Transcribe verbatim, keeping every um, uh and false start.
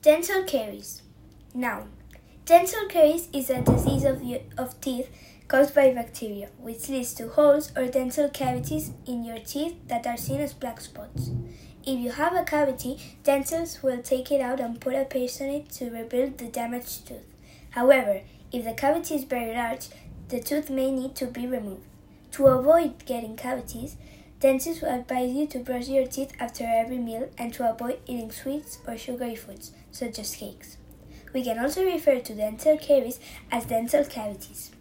Dental caries. Noun. Dental caries is a disease of, of teeth caused by bacteria, which leads to holes or dental cavities in your teeth that are seen as black spots. If you have a cavity, dentists will take it out and put a paste on it to rebuild the damaged tooth. However, if the cavity is very large, the tooth may need to be removed. To avoid getting cavities, dentists will advise you to brush your teeth after every meal and to avoid eating sweets or sugary foods, such as cakes. We can also refer to dental caries as dental cavities.